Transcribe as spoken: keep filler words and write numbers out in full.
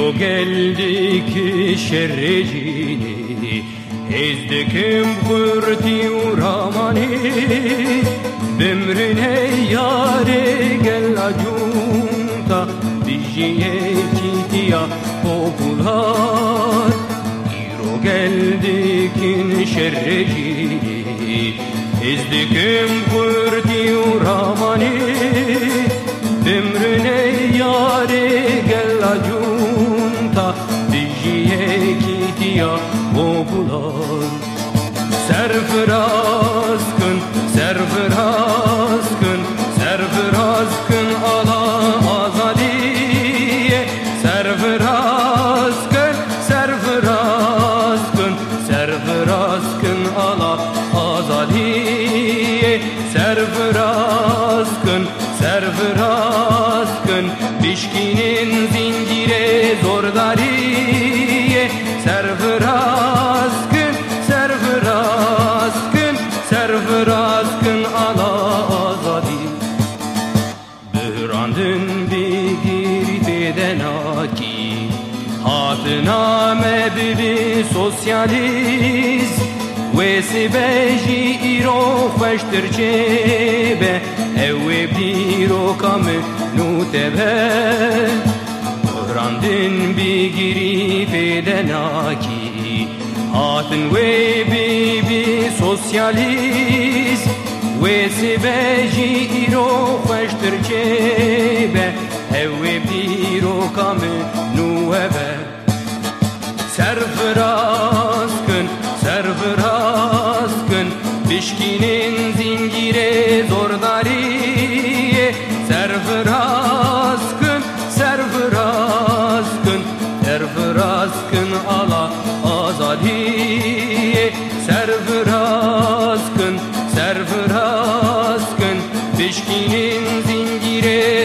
geldik şerrecini ezdikim kurti uramani bimrine yare gel acunta dijiye kitiya popular iro geldikin şerrecini ezdikim kurti uramani bimrine yare gel acunta dijiye kitiya popular serfiraz kın serfiraz kın serfiraz kın ala azadiye serfiraz kın serfiraz kın serfiraz kın ala azadiye serfiraz kın serfiraz kın bişkinin zincire zordariye serfiraz kın serfiraz kın serfiraz kın ala azadi bührandın bir girifeden aki hatına mebibi sosyalist ve sibeji iro feştir cebe evve biro kamı nutebe Randin bir girifeden aki hatın ve bibi sosyalist ve sibeji iro feştir cebe evve biro kamı nutebe serfiraz kın serfiraz kın bişkinin zincire zordariye serfiraz kın serfiraz kın serfiraz kın ala azadiye serfiraz kın serfiraz kın bişkinin zincire